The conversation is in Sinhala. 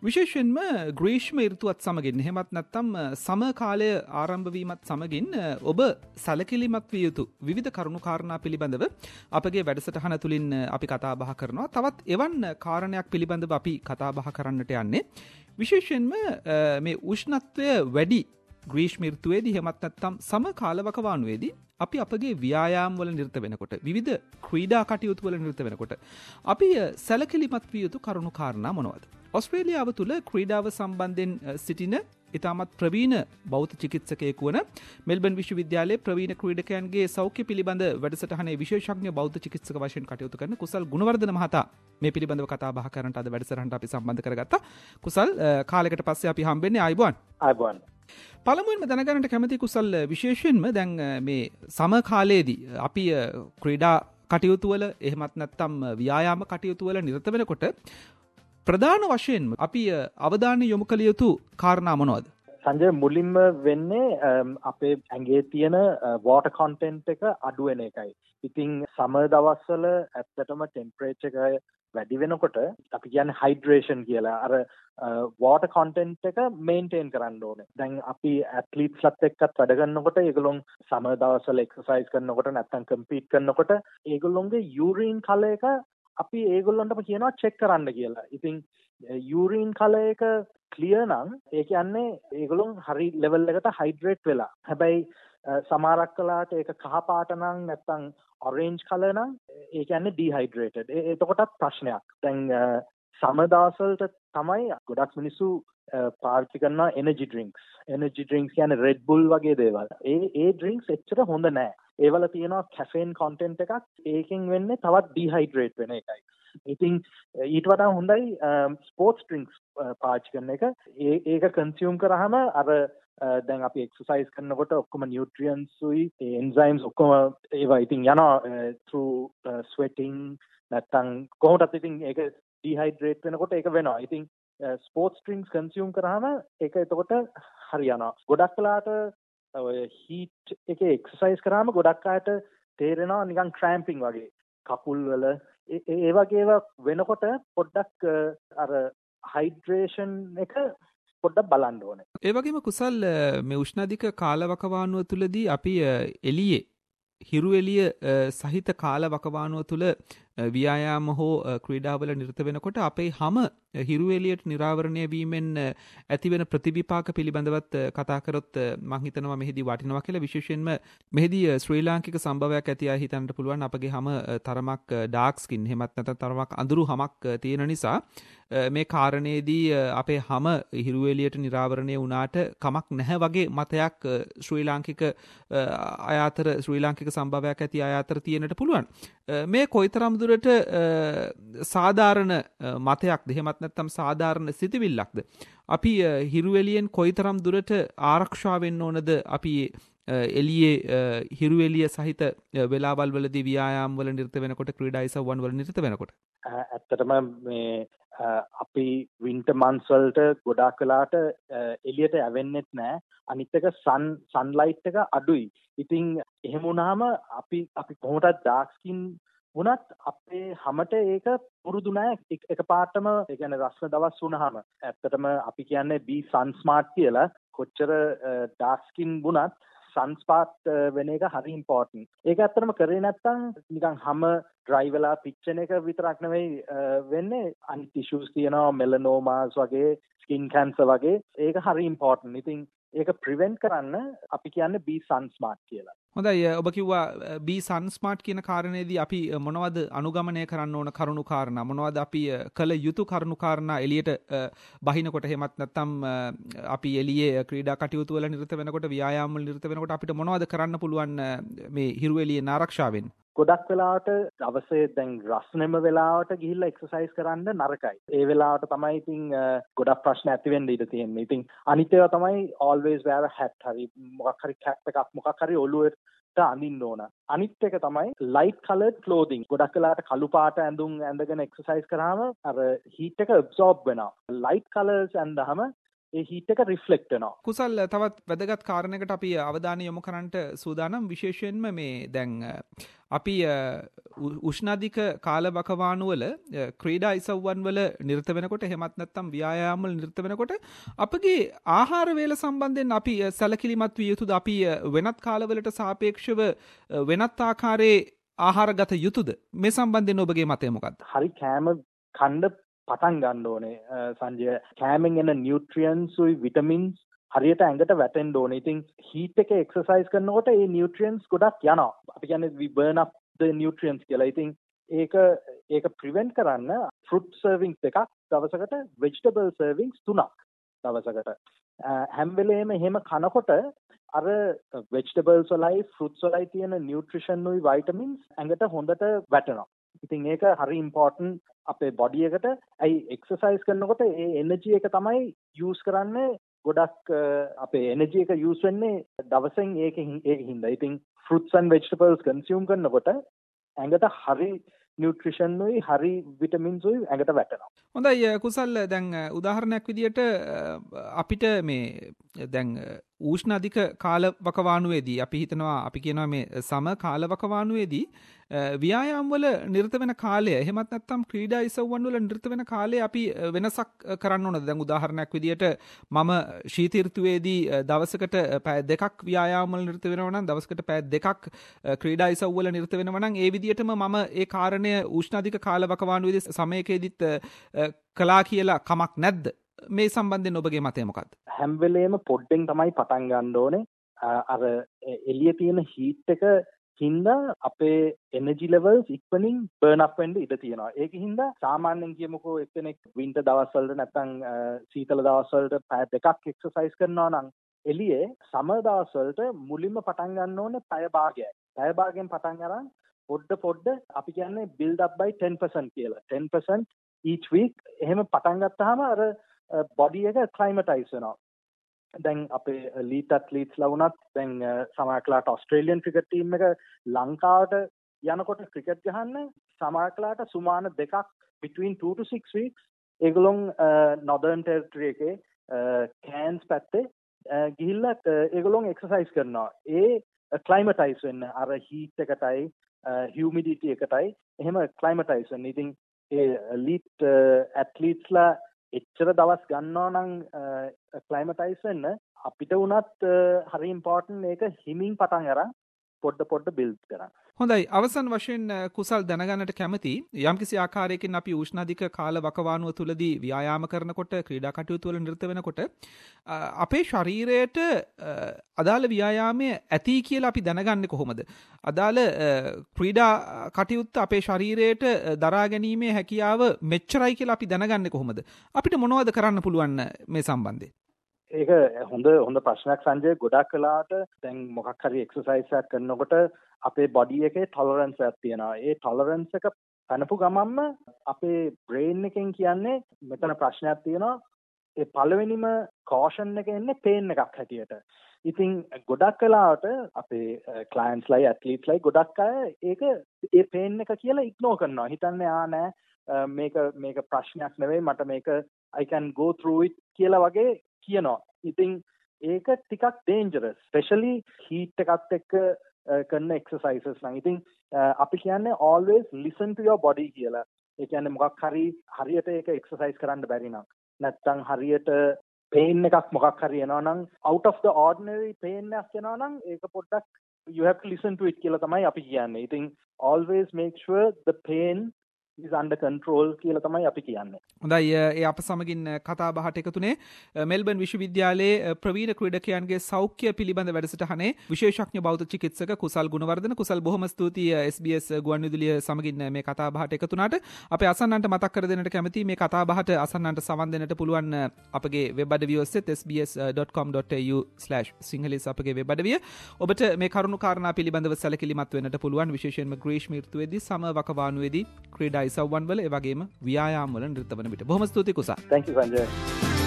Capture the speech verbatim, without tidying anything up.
විශේෂයෙන්ම ග්‍රීෂ්ම ඍතුවත් සමගින් එහෙමත් නැත්නම් සම කාලය ආරම්භ වීමත් සමගින් ඔබ සැලකිලිමත් විය යුතු විවිධ කරුණු කාරණා පිළිබඳව අපගේ වැඩසටහන තුලින් අපි කතා බහ කරනවා. තවත් එවන් කාරණයක් පිළිබඳව අපි කතා බහ කරන්නට යන්නේ විශේෂයෙන්ම මේ උෂ්ණත්වය වැඩි ග්‍රීෂ්ම ඍතුවේදී එහෙමත් නැත්නම් සම කාලවකවානුවේදී අපි අපගේ ව්‍යායාම වල නිරත වෙනකොට විවිධ ක්‍රීඩා කටයුතු වල නිරත වෙනකොට අපි සැලකිලිමත් විය යුතු කරුණු කාරණා මොනවද? ඔස්ට්‍රේලියාව තුළ ක්‍රීඩාව සම්බන්ධයෙන් සිටින ඉතාමත් ප්‍රවීණ බෞද්ධ චිකිත්සකයෙකු වන මෙල්බන් විශ්වවිද්‍යාලයේ ප්‍රවීණ ක්‍රීඩකයන්ගේ සෞඛ්‍ය පිළිබඳ වැඩසටහනේ විශේෂඥ බෞද්ධ චිකිත්සක වශයෙන් කටයුතු කරන කුසල් ගුණවර්ධන මහතා මේ පිළිබඳව කතා බහ කරන්නට අද වැඩසටහනට අපි සම්බන්ධ කරගත්තා. කුසල් කාලයකට පස්සේ අපි හම්බෙන්නේ ආයිබෝන්. ආයිබෝන්. පළමුවෙන්ම දැනගන්නට කැමති කුසල් විශේෂයෙන්ම දැන් මේ සම කාලයේදී අපි ක්‍රීඩා කටයුතු වල එහෙමත් නැත්නම් ව්‍යායාම කටයුතු වල නිරත වෙනකොට ප්‍රධාන වශයෙන් අපි අවධානය යොමු කළ යුතු කාරණා මොනවද? සංජය, මුලින්ම වෙන්නේ අපේ ඇඟේ තියෙන වෝටර් කන්ටෙන්ට් එක අඩු වෙන එකයි. ඉතින් සමහර දවස්වල ඇත්තටම ටෙම්පරේචර් එක වැඩි වෙනකොට අපි කියන්නේ හයිඩ්‍රේෂන් කියලා. අර වෝටර් කන්ටෙන්ට් එක මේන්ටේන් කරන්න ඕනේ. දැන් අපි ඇත්ලීට්ස්ලත් එක්කත් වැඩ කරනකොට ඒගොල්ලොන් සමහර දවස්වල එක්සර්සයිස් කරනකොට නැත්නම් කම්පීට් කරනකොට ඒගොල්ලොන්ගේ යූරින් කලර් එක අපි ඒගොල්ලන්ටම කියනවා චෙක් කරන්න කියලා. ඉතින් යූරින් කලර් එක ක්ලියර් නම් ඒ කියන්නේ ඒගොල්ලොන් හරි ලෙවල් එකට හයිඩ්‍රේට් වෙලා. හැබැයි සමහරක් කලාට ඒක කහ පාට නම් නැත්නම් ඔරෙන්ජ් කලර් නම් ඒ කියන්නේ ඩිහයිඩ්‍රේටඩ්. එතකොටත් ප්‍රශ්නයක්. දැන් සම දවස්වලට තමයි ගොඩක් මිනිස්සු පාවිච්චි කරන එනර්ජි ඩ්‍රින්ක්ස්. එනර්ජි ඩ්‍රින්ක්ස් කියන්නේ රෙඩ් බුල් වගේ දේවල්. ඒ ඒ ඩ්‍රින්ක්ස් එච්චර හොඳ නෑ. ඒවල තියෙනවා කැෆේන් කන්ටෙන්ට් එකක්. ඒකෙන් වෙන්නේ තවත් ඩිහයිඩ්‍රේට් වෙන එකයි. ඉතින් ඊට වඩා හොඳයි ස්පෝර්ට්ස් ඩ්‍රින්ක්ස් පාවිච්චි කරන එක. ඒ ඒක කන්සියුම් කරාම අර දැන් අපි එක්සර්සයිස් කරනකොට ඔක්කොම නියුට්‍රියන්ට්ස් උයි එන්සයිම්ස් ඔක්කොම ඒවා ඉතින් යනවා through sweating නැත්තම් කොහොමදත් ඉතින් ඒක ඩිහයිඩ්‍රේට් වෙනකොට ඒක වෙනවා. ඉතින් ස්පෝර්ට්ස් ඩ්‍රින්ක්ස් කන්සියුම් කරාම ඒක එතකොට හරියනවා. ගොඩක් වෙලාට ඔය හීට් එකේ එක්සර්සයිස් කරාම ගොඩක් අයට තේරෙනවා නිකන් ක්‍රෑම්පින් වගේ. කකුල් වල ඒ වගේ ඒවා වෙනකොට පොඩ්ඩක් අර හයිඩ්‍රේෂන් එක පොඩ්ඩක් බලන්න ඕනේ. ඒ වගේම කුසල් මේ උෂ්ණාධික කාලවකවානුව තුලදී අපි එළියේ හිරු එළිය සහිත කාලවකවානුව තුල ව්‍යායාම හෝ ක්‍රීඩාවල නිරත වෙනකොට අපේ හැම හිරු එළියට නිරාවරණය වීමෙන් ඇතිවෙන ප්‍රතිවිපාක පිළිබඳවත් කතා කරොත් මම හිතනවා මෙහිදී වටිනවා කියලා. විශේෂයෙන්ම මෙහිදී ශ්‍රී ලාංකික සම්භවයක් ඇති අය හිතන්නට පුළුවන් අපගේ හැම තරමක් ඩාර්ක් ස්කින් එහෙමත් නැත්නම් තරමක් අඳුරු හැමක් තියෙන නිසා මේ කාරණේදී අපේ හැම හිරු එළියට නිරාවරණය වුණාට කමක් නැහැ වගේ මතයක් ශ්‍රී ලාංකික අය අතර ශ්‍රී ලාංකික සම්භවයක් ඇති අය අතර තියෙන්නට පුළුවන්. මේ කොයිතරම් දුරට සාධාරණ මතයක්ද එහෙමත් නැත්නම් සාධාරණ සිතිවිල්ලක්ද? අපි හිරු එළියෙන් කොයිතරම් දුරට ආරක්ෂා වෙන්න ඕනද අපි එළියේ හිරු එළිය සහිත වෙලාවල් වලදී ව්‍යායාම වල නිරත වෙනකොට ක්‍රීඩා ඉසව්වන් වල නිරත වෙනකොට? ඇත්තටම මේ අපි වින්ටර් මන්ත්ස් වලට ගොඩාක් වෙලාට එළියට යවෙන්නෙත් නැහැ. අනිත් එක සන් සන්ලයිට් එක අඩුයි. ඉතින් එහෙම වුණාම අපි අපි කොහොමදත් ඩාර්ක් ස්කින් වුණත් අපේ හැමට ඒක පුරුදු නැහැ. එකපාරටම ඒ කියන්නේ රස්න දවස් වුණාම ඇත්තටම අපි කියන්නේ be sun smart කියලා. කොච්චර ඩාර්ක් ස්කින් වුණත් සන්ස්පාට් වෙන එක හරි ඉම්පෝටන්ට්. ඒක ඇත්තටම කරේ නැත්නම් නිකන් හැම ඩ්‍රයි වෙලා පිච්චෙන එක විතරක් නෙවෙයි වෙන්නේ. අනිත් ඉෂුස් තියෙනවා මෙලනෝමාස් වගේ ස්කින් කැන්සර් වගේ. ඒක හරි ඉම්පෝටන්ට්. ඉතින් ඒක ප්‍රිවෙන්ට් කරන්න අපි කියන්නේ be sun smart කියලා. හොඳයි, ඔබ කිව්වා be sun smart කියන කාරණේදී අපි මොනවද අනුගමනය කරන්න ඕන කරුණු කාරණා මොනවද අපි කළ යුතු කරුණු කාරණා එළියට බහිනකොට එහෙමත් නැත්නම් අපි එළියේ ක්‍රීඩා කටයුතු වල නිරත වෙනකොට ව්‍යායාම වල නිරත වෙනකොට අපිට මොනවද කරන්න පුළුවන් මේ හිරු එළියෙන් ආරක්ෂා වෙන්න? ගොඩක් වෙලාවට දවසේ දැන් රස්නෙම වෙලාවට ගිහිල්ලා එක්සර්සයිස් කරන්න නරකයි. ඒ වෙලාවට තමයි ඉතින් ගොඩක් ප්‍රශ්න ඇති වෙන්න ඉඩ තියෙන්නේ. ඉතින් අනිත් ඒවා තමයි always wear a hat. හරි මොකක් හරි cap එකක් මොකක් හරි ඔළුවට අඳින්න ඕන. අනිත් එක තමයි light colored clothing. ගොඩක් වෙලාවට කළු පාට ඇඳුම් ඇඳගෙන එක්සර්සයිස් කරාම අර heat එක absorb වෙනවා. light colors ඇඳහම ඒ හීට් එක රිෆ්ලෙක්ට් වෙනවා. කුසල් තවත් වැදගත් කාරණයකට අපි අවධානය යොමු කරන්නට සූදානම්. විශේෂයෙන්ම මේ දැන් අපි උෂ්ණාධික කාලවකවානු වල ක්‍රීඩා ඉසව්වන් වල නිරත වෙනකොට එහෙමත් නැත්නම් ව්‍යායාම වල නිරත වෙනකොට අපගේ ආහාර වේල සම්බන්ධයෙන් අපි සැලකිලිමත් විය යුතුද? අපි වෙනත් කාලවලට සාපේක්ෂව වෙනත් ආකාරයේ ආහාර ගත යුතුද? මේ සම්බන්ධයෙන් ඔබගේ මතය මොකක්ද? හරි කෑම කන්න පටන් ගන්න ඕනේ සංජය. කෑමෙන් එන නියුට්‍රියන්ස් උයි විටමින්ස් හරියට ඇඟට වැටෙන්න ඕනේ. ඉතින් හීට් එකේ එක්සර්සයිස් කරනකොට ඒ නියුට්‍රියන්ස් ගොඩක් යනවා. අපි කියන්නේ we burn up the nutrients කියලා. ඉතින් ඒක ඒක prevent කරන්න fruit servings දෙකක් දවසකට, vegetable servings තුනක් දවසකට. හැම වෙලේම එහෙම කනකොට අර vegetables වලයි fruits වලයි තියෙන nutrition උයි vitamins ඇඟට හොඳට වැටෙනවා. ඉතින් ඒක හරි important අපේ body එකට. ඇයි exercise කරනකොට ඒ energy එක තමයි use කරන්නේ. ගොඩක් අපේ එනර්ජි එක යූස් වෙන්නේ දවසෙන් ඒකෙන් ඒකින්ද. ඉතින් fruits and vegetables consume කරනකොට ඇඟට හරි නියුට්‍රිෂන් උයි හරි විටමින්ස් උයි ඇඟට වැටෙනවා. හොඳයි කුසල්, දැන් උදාහරණයක් විදියට අපිට මේ දැන් උෂ්ණ අධික කාලවකවානුවේදී අපි හිතනවා අපි කියනවා මේ සම කාලවකවානුවේදී ව්‍යායාම වල නිරත වෙන කාලය එහෙමත් නැත්නම් ක්‍රීඩා ඉසව්වන් වල නිරත වෙන කාලය අපි වෙනසක් කරන්න ඕනද? දැන් උදාහරණයක් විදියට මම ශීත ඍතුවේදී දවසකට පැය දෙකක් ව්‍යායාම වල නිරත වෙනවා නම් දවසකට පැය දෙකක් ක්‍රීඩා ඉසව් වල නිරත වෙනවා නම් ඒ විදියටම මම ඒ කාරණය උෂ්ණ අධික කාලවකවානුවේදී සමයකෙදිත් කළා කියලා කමක් නැද්ද? මේ සම්බන්ධයෙන් ඔබගේ මතය මොකක්ද? හැම වෙලේම පොඩ්ඩෙන් තමයි පටන් ගන්න ඕනේ. අර එළියේ තියෙන හීට් එක හින්දා අපේ එනර්ජි ලෙවල්ස් ඉක්මනින් බර්න් අප් වෙන්න ඉඩ තියෙනවා. ඒක හින්දා සාමාන්‍යයෙන් කියමුකෝ එක්කෙනෙක් වින්ටර් දවස්වලට නැත්නම් සීතල දවස්වලට පැය දෙකක් එක්සර්සයිස් කරනවා නම් එළියේ සමර් දවස්වලට මුලින්ම පටන් ගන්න ඕනේ පැය භාගයයි. පැය භාගයෙන් පටන් අරන් පොඩ පොඩ අපි කියන්නේ build up by ten percent කියලා. ten percent each week එහෙම පටන් ගත්තාම අර බොඩි එක ක්ලයිමටයිස් වෙනවා. දැන් අපේ ලීට් ඇත්ලීට්ස්ලා වුණත් දැන් සමහරట్లాට ඕස්ට්‍රේලියන් ක්‍රිකට් ටීම් එක ලංකාවට යනකොට ක්‍රිකට් ගහන්න සමහරట్లాට සුමාන දෙකක් between two to six weeks ඒගොල්ලොන් northern territory එකේ කෑන්ස් පැත්තේ ගිහිල්ලා ඒගොල්ලොන් එක්සර්සයිස් කරනවා. ඒ ක්ලයිමටයිස් වෙන්න අර හීට් එකටයි humidity එකටයි එහෙම ක්ලයිමටයිස් වෙන්න. ඉතින් ඒ ලීට් ඇත්ලීට්ස්ලා එච්චර දවස් ගන්නවා නම් ක්ලයිමටයිස් වෙන්න අපිට උනත් හරි ඉම්පෝටන්ට් මේක හිමින් පටන් අරන් පොඩ පොඩ බිල්ඩ් කරන්න. හොඳයි, අවසන් වශයෙන් කුසල් දැනගන්නට කැමති යම්කිසි ආකාරයකින් අපි උෂ්ණාධික කාල වකවානුව තුලදී ව්‍යායාම කරනකොට ක්‍රීඩා කටයුතු වල නිරත වෙනකොට අපේ ශරීරයට අදාළ ව්‍යායාමයේ ඇති කියලා අපි දැනගන්නේ කොහොමද? අදාළ ක්‍රීඩා කටයුත්ත අපේ ශරීරයට දරා ගැනීමේ හැකියාව මෙච්චරයි කියලා අපි දැනගන්නේ කොහොමද? අපිට මොනවද කරන්න පුළුවන් මේ සම්බන්ධයෙන්? ඒක හොඳ හොඳ ප්‍රශ්නයක් සංජය. ගොඩක් වෙලාවට දැන් මොකක් හරි එක්සර්සයිස් එකක් කරනකොට අපේ බොඩි එකේ ටොලරන්ස් එකක් තියෙනවා. ඒ ටොලරන්ස් එක පැනපු ගමන්ම අපේ බ්‍රේන් එකෙන් කියන්නේ මෙතන ප්‍රශ්නයක් තියෙනවා. ඒ පළවෙනිම කෝෂන් එක එන්නේ පේන් එකක් හැටියට. ඉතින් ගොඩක් වෙලාවට අපේ ක්ලයන්ට්ස්ලයි ඇත්ලීට්ස්ලයි ගොඩක් අය ඒක ඒ පේන් එක කියලා ඉග්නෝර් කරනවා. හිතන්නේ ආ නෑ මේක මේක ප්‍රශ්නයක් නෙවෙයි, මට මේක I can go through it කියලා වගේ කියනවා. ඉතින් ඒක ටිකක් dangerous, especially heat එකත් එක්ක කරන exercises නම්. ඉතින් අපි කියන්නේ always listen to your body කියලා. ඒ කියන්නේ මොකක් හරි හරියට ඒක exercise කරන්න බැරි නම් නැත්නම් හරියට pain එකක් මොකක් හරි එනවා නම් out of the ordinary pain එකක් එනවා නම් ඒක පොඩ්ඩක් you have to listen to it කියලා තමයි අපි කියන්නේ. ඉතින් always make sure the pain is under control කියලා තමයි අපි කියන්නේ. හොඳයි, ඒ අප සමගින් කතා බහට එකතුනේ මෙල්බන් විශ්වවිද්‍යාලයේ ප්‍රවීණ ක්‍රීඩකයන්ගේ සෞඛ්‍ය පිළිබඳ වැඩසටහනේ විශේෂඥ බෞද්ධ චිකිත්සක කුසල් ගුණවර්ධන. කුසල් බොහොම ස්තුතියි එස් බී එස් ගුවන්විදුලිය සමගින් මේ කතා බහට එකතුනාට. අපේ අසන්නන්ට මතක් කර දෙන්නට කැමතියි මේ කතා බහට අසන්නන්ට සවන් දෙන්නට පුළුවන් අපගේ වෙබ් අඩවිය ඔස්සේ S B S dot com dot A U slash Sinhalese අපගේ වෙබ් අඩවිය. ඔබට මේ කරුණු කාරණා පිළිබඳව සැලකිලිමත් වෙන්නට පුළුවන්, විශේෂයෙන්ම ග්‍රීෂ්ම ඍතුවේදී සම වකවානුවේදී ක්‍රීඩා ඉසව්වන් වල ඒ වගේම ව්‍යායාම වල නිරත වන විට. බොහොම ස්තුතියි කුසල්. Thank you Sanjay.